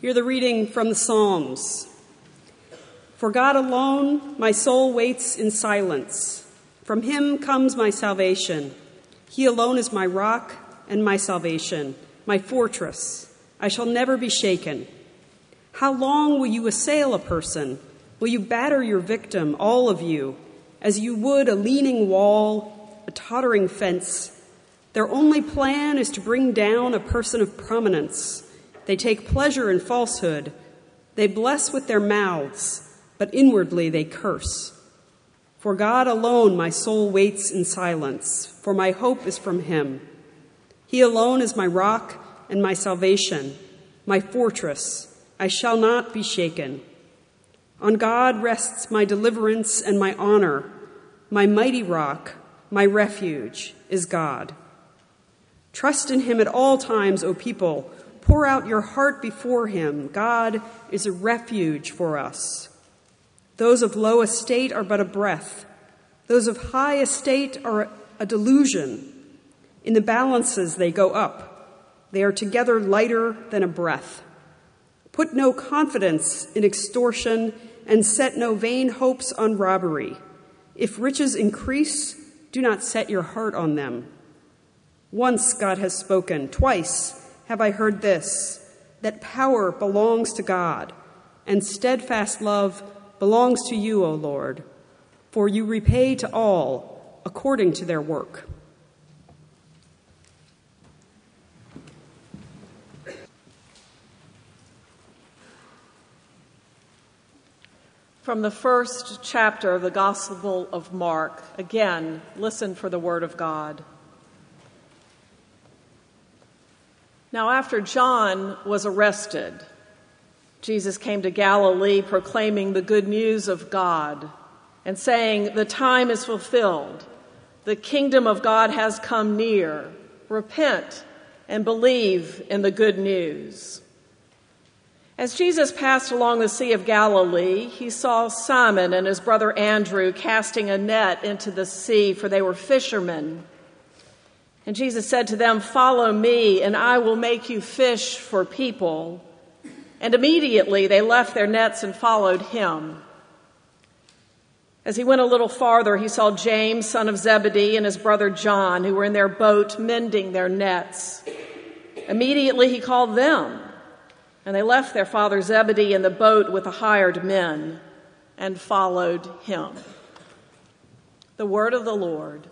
Hear the reading from the Psalms. For God alone my soul waits in silence. From him comes my salvation. He alone is my rock and my salvation, my fortress. I shall never be shaken. How long will you assail a person? Will you batter your victim, all of you, as you would a leaning wall, a tottering fence? Their only plan is to bring down a person of prominence. They take pleasure in falsehood. They bless with their mouths, but inwardly they curse. For God alone my soul waits in silence, for my hope is from him. He alone is my rock and my salvation, my fortress. I shall not be shaken. On God rests my deliverance and my honor. My mighty rock, my refuge, is God. Trust in him at all times, O people. Pour out your heart before him. God is a refuge for us. Those of low estate are but a breath. Those of high estate are a delusion. In the balances they go up. They are together lighter than a breath. Put no confidence in extortion and set no vain hopes on robbery. If riches increase, do not set your heart on them. Once God has spoken, twice have I heard this, that power belongs to God, and steadfast love belongs to you, O Lord, for you repay to all according to their work. From the first chapter of the Gospel of Mark, again, listen for the word of God. Now, after John was arrested, Jesus came to Galilee proclaiming the good news of God and saying, "The time is fulfilled. The kingdom of God has come near. Repent and believe in the good news." As Jesus passed along the Sea of Galilee, he saw Simon and his brother Andrew casting a net into the sea, for they were fishermen. And Jesus said to them, "Follow me, and I will make you fish for people." And immediately they left their nets and followed him. As he went a little farther, he saw James, son of Zebedee, and his brother John, who were in their boat mending their nets. Immediately he called them, and they left their father Zebedee in the boat with the hired men and followed him. The word of the Lord.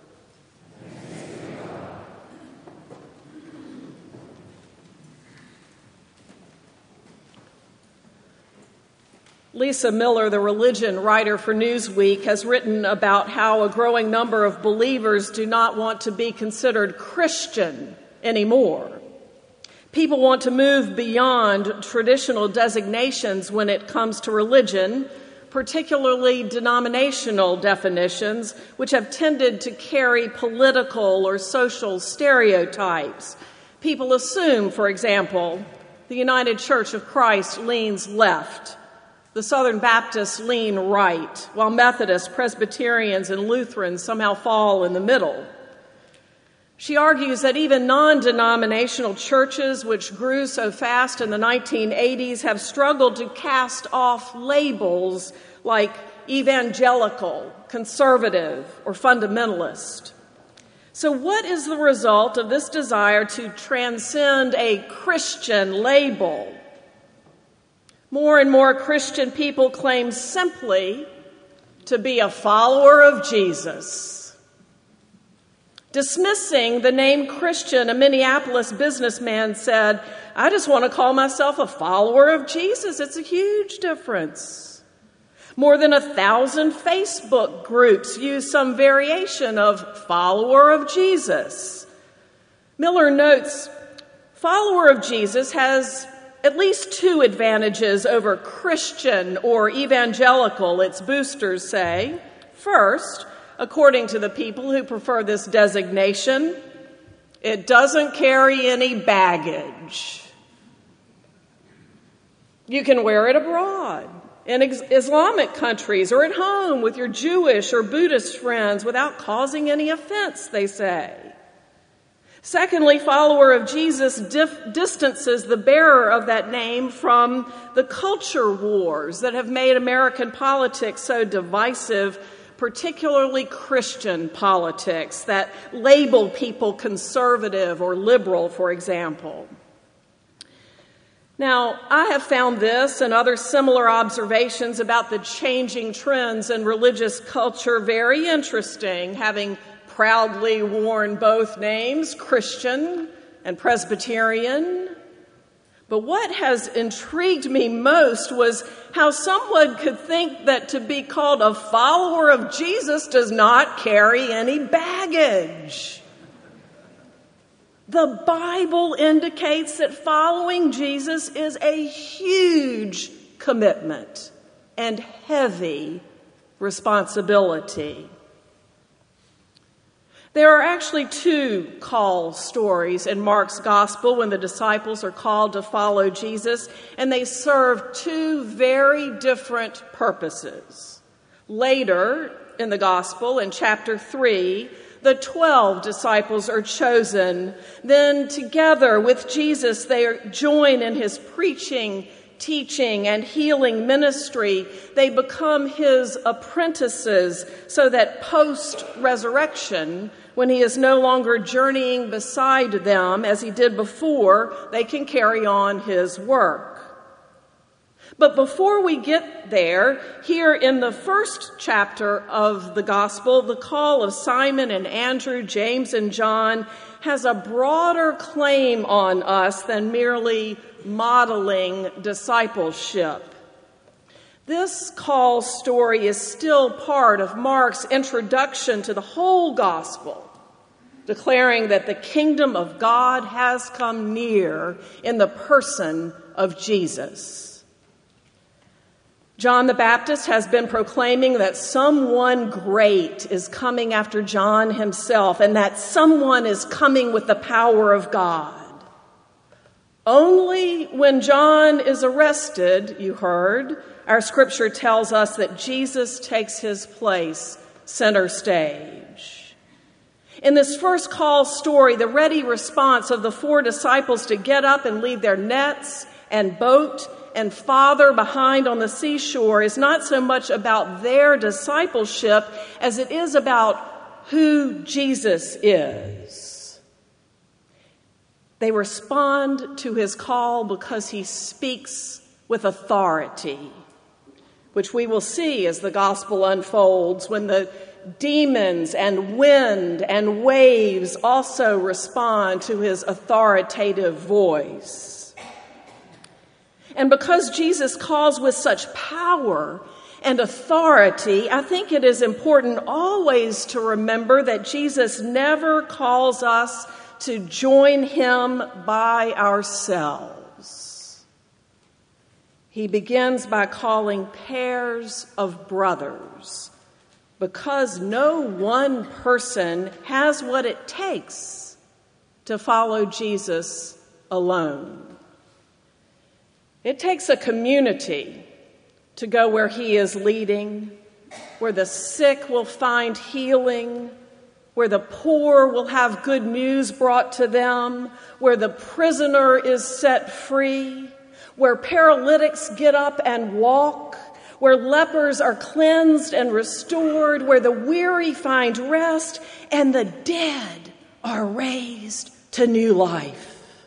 Lisa Miller, the religion writer for Newsweek, has written about how a growing number of believers do not want to be considered Christian anymore. People want to move beyond traditional designations when it comes to religion, particularly denominational definitions, which have tended to carry political or social stereotypes. People assume, for example, the United Church of Christ leans left. The Southern Baptists lean right, while Methodists, Presbyterians, and Lutherans somehow fall in the middle. She argues that even non-denominational churches, which grew so fast in the 1980s, have struggled to cast off labels like evangelical, conservative, or fundamentalist. So what is the result of this desire to transcend a Christian label? More and more Christian people claim simply to be a follower of Jesus. Dismissing the name Christian, a Minneapolis businessman said, "I just want to call myself a follower of Jesus. It's a huge difference." More than 1,000 Facebook groups use some variation of follower of Jesus. Miller notes, follower of Jesus has at least two advantages over Christian or evangelical, its boosters say. First, according to the people who prefer this designation, it doesn't carry any baggage. You can wear it abroad, in Islamic countries, or at home with your Jewish or Buddhist friends without causing any offense, they say. Secondly, follower of Jesus distances the bearer of that name from the culture wars that have made American politics so divisive, particularly Christian politics that label people conservative or liberal, for example. Now, I have found this and other similar observations about the changing trends in religious culture very interesting, having proudly worn both names, Christian and Presbyterian. But what has intrigued me most was how someone could think that to be called a follower of Jesus does not carry any baggage. The Bible indicates that following Jesus is a huge commitment and heavy responsibility. There are actually two call stories in Mark's gospel when the disciples are called to follow Jesus, and they serve two very different purposes. Later in the gospel, in chapter 3, the 12 disciples are chosen. Then together with Jesus, they join in his preaching, teaching, and healing ministry. They become his apprentices so that post-resurrection, when he is no longer journeying beside them as he did before, they can carry on his work. But before we get there, here in the first chapter of the gospel, the call of Simon and Andrew, James and John, has a broader claim on us than merely modeling discipleship. This call story is still part of Mark's introduction to the whole gospel, declaring that the kingdom of God has come near in the person of Jesus. John the Baptist has been proclaiming that someone great is coming after John himself, and that someone is coming with the power of God. Only when John is arrested, you heard, our scripture tells us that Jesus takes his place center stage. In this first call story, the ready response of the 4 disciples to get up and leave their nets and boat and father behind on the seashore is not so much about their discipleship as it is about who Jesus is. They respond to his call because he speaks with authority, which we will see as the gospel unfolds when the demons and wind and waves also respond to his authoritative voice. And because Jesus calls with such power and authority, I think it is important always to remember that Jesus never calls us to join him by ourselves. He begins by calling pairs of brothers, because no one person has what it takes to follow Jesus alone. It takes a community to go where he is leading, where the sick will find healing, where the poor will have good news brought to them, where the prisoner is set free, where paralytics get up and walk, where lepers are cleansed and restored, where the weary find rest, and the dead are raised to new life.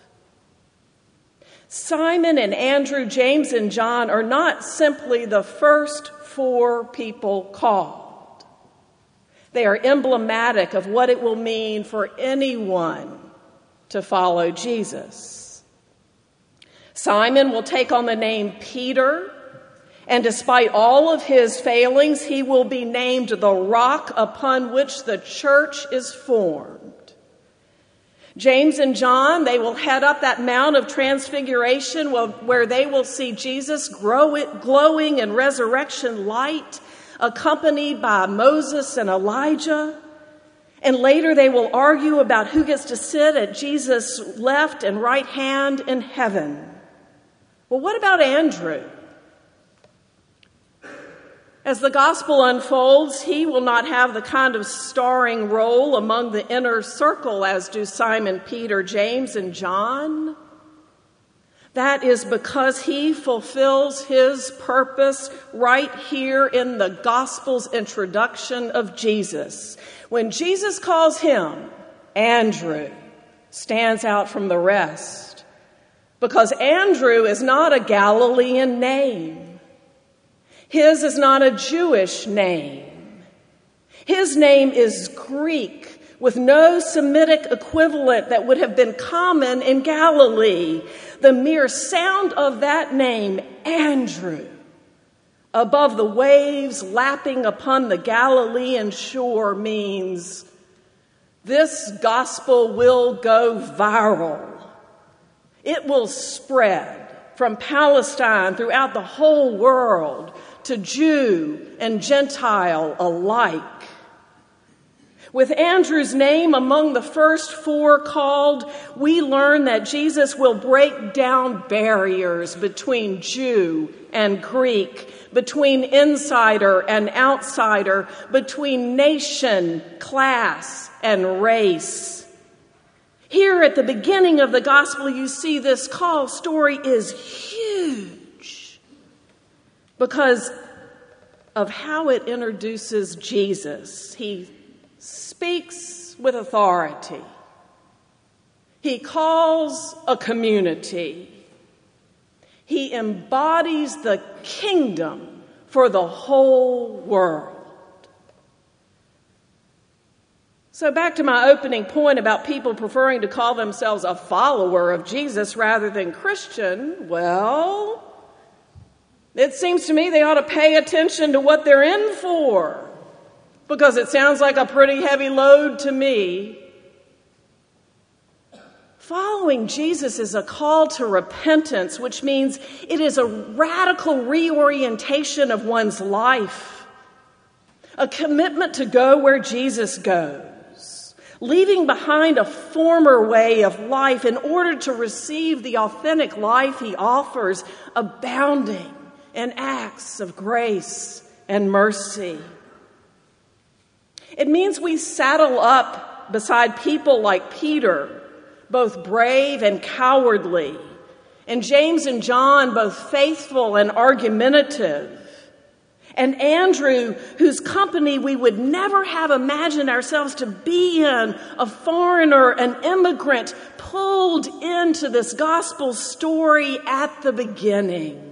Simon and Andrew, James and John are not simply the first 4 people called. They are emblematic of what it will mean for anyone to follow Jesus. Simon will take on the name Peter, and despite all of his failings, he will be named the rock upon which the church is formed. James and John, they will head up that Mount of Transfiguration where they will see Jesus glowing in resurrection light, accompanied by Moses and Elijah. And later they will argue about who gets to sit at Jesus' left and right hand in heaven. Well, what about Andrew? As the gospel unfolds, he will not have the kind of starring role among the inner circle as do Simon, Peter, James, and John. That is because he fulfills his purpose right here in the gospel's introduction of Jesus. When Jesus calls him, Andrew stands out from the rest because Andrew is not a Galilean name. His is not a Jewish name. His name is Greek with no Semitic equivalent that would have been common in Galilee. The mere sound of that name, Andrew, above the waves lapping upon the Galilean shore means this gospel will go viral. It will spread from Palestine throughout the whole world to Jew and Gentile alike. With Andrew's name among the first four called, we learn that Jesus will break down barriers between Jew and Greek, between insider and outsider, between nation, class, and race. Here at the beginning of the gospel, you see this call story is huge because of how it introduces Jesus. He speaks with authority. He calls a community. He embodies the kingdom for the whole world. So back to my opening point about people preferring to call themselves a follower of Jesus rather than Christian. Well, it seems to me they ought to pay attention to what they're in for, because it sounds like a pretty heavy load to me. Following Jesus is a call to repentance, which means it is a radical reorientation of one's life, a commitment to go where Jesus goes, leaving behind a former way of life in order to receive the authentic life he offers, abounding in acts of grace and mercy. It means we saddle up beside people like Peter, both brave and cowardly, and James and John, both faithful and argumentative, and Andrew, whose company we would never have imagined ourselves to be in, a foreigner, an immigrant, pulled into this gospel story at the beginning.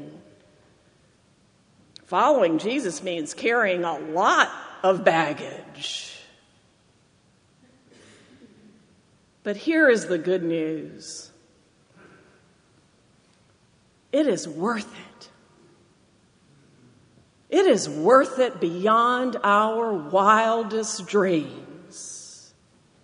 Following Jesus means carrying a lot of baggage. But here is the good news. It is worth it. It is worth it beyond our wildest dreams.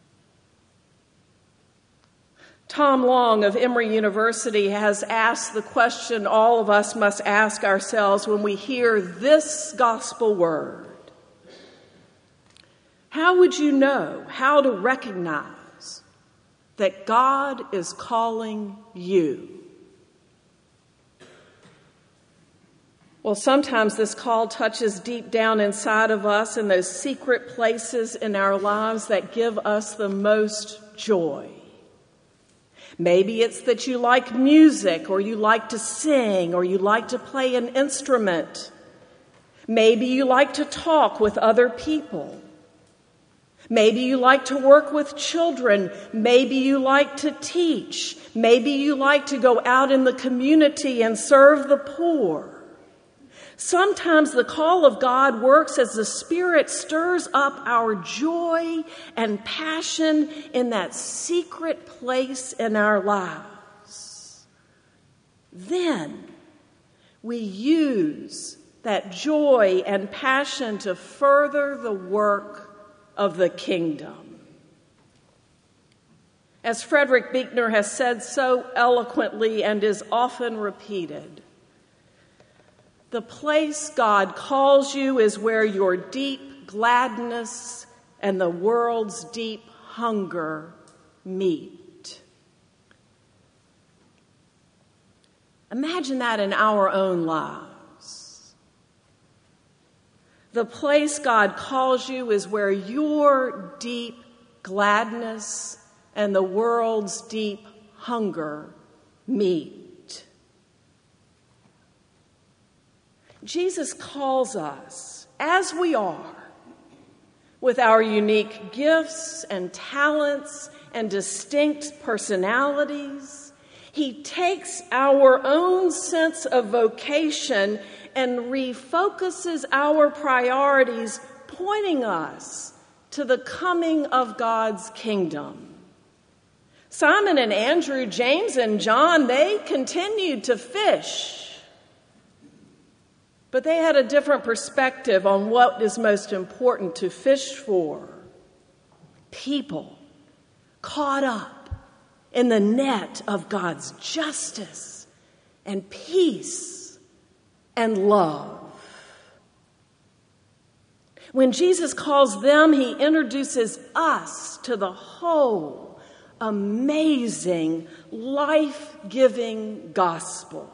Tom Long of Emory University has asked the question all of us must ask ourselves when we hear this gospel word. How would you know how to recognize that God is calling you? Well, sometimes this call touches deep down inside of us in those secret places in our lives that give us the most joy. Maybe it's that you like music, or you like to sing, or you like to play an instrument. Maybe you like to talk with other people. Maybe you like to work with children. Maybe you like to teach. Maybe you like to go out in the community and serve the poor. Sometimes the call of God works as the Spirit stirs up our joy and passion in that secret place in our lives. Then we use that joy and passion to further the work of the kingdom. As Frederick Buechner has said so eloquently and is often repeated, the place God calls you is where your deep gladness and the world's deep hunger meet. Imagine that in our own lives. The place God calls you is where your deep gladness and the world's deep hunger meet. Jesus calls us as we are, with our unique gifts and talents and distinct personalities. He takes our own sense of vocation and refocuses our priorities, pointing us to the coming of God's kingdom. Simon and Andrew, James and John, they continued to fish, but they had a different perspective on what is most important to fish for. People caught up in the net of God's justice and peace and love. When Jesus calls them, he introduces us to the whole amazing, life-giving gospel.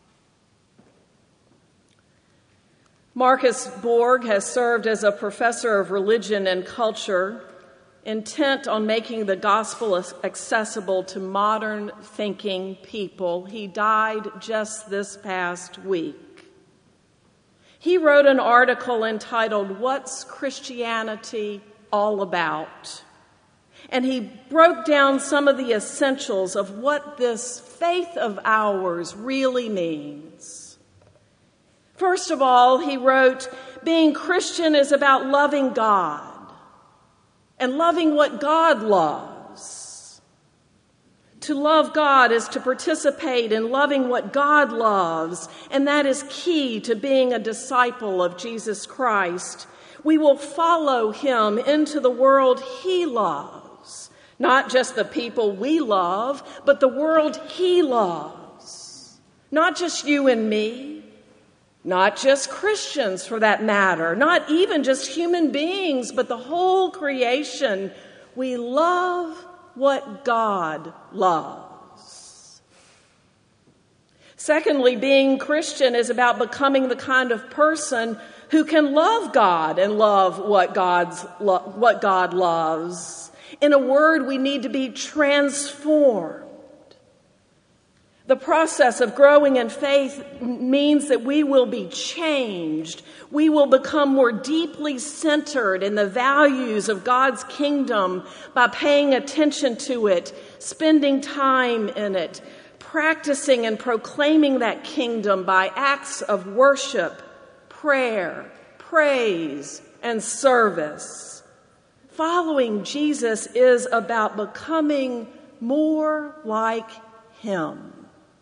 Marcus Borg has served as a professor of religion and culture, intent on making the gospel accessible to modern thinking people. He died just this past week. He wrote an article entitled, "What's Christianity All About?" And he broke down some of the essentials of what this faith of ours really means. First of all, he wrote, being Christian is about loving God and loving what God loves. To love God is to participate in loving what God loves, and that is key to being a disciple of Jesus Christ. We will follow him into the world he loves, not just the people we love, but the world he loves. Not just you and me, not just Christians for that matter, not even just human beings, but the whole creation. We love what God loves. Secondly, being Christian is about becoming the kind of person who can love God and love what God loves. In a word, we need to be transformed. The process of growing in faith means that we will be changed. We will become more deeply centered in the values of God's kingdom by paying attention to it, spending time in it, practicing and proclaiming that kingdom by acts of worship, prayer, praise, and service. Following Jesus is about becoming more like him.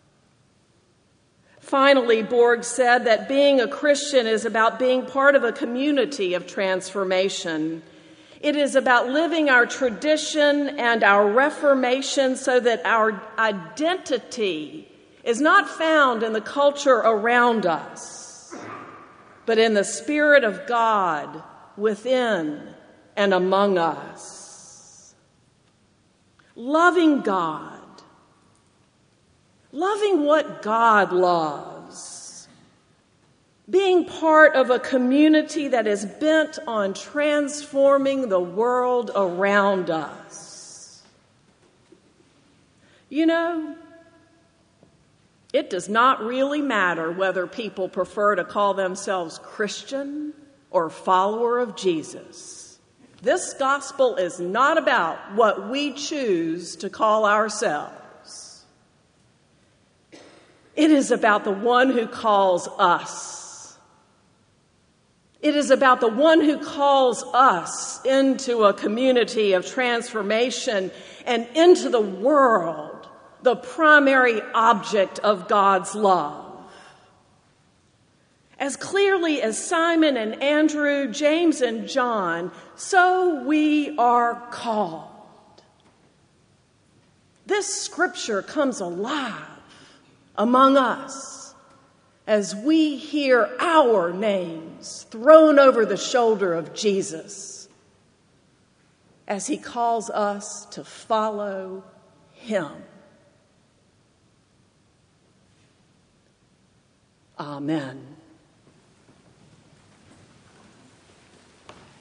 Finally, Borg said that being a Christian is about being part of a community of transformation. It is about living our tradition and our reformation so that our identity is not found in the culture around us, but in the Spirit of God within and among us. Loving God. Loving what God loves. Being part of a community that is bent on transforming the world around us. You know, it does not really matter whether people prefer to call themselves Christian or follower of Jesus. This gospel is not about what we choose to call ourselves. It is about the one who calls us. It is about the one who calls us into a community of transformation and into the world, the primary object of God's love. As clearly as Simon and Andrew, James and John, so we are called. This scripture comes alive among us as we hear our names thrown over the shoulder of Jesus as he calls us to follow him. Amen.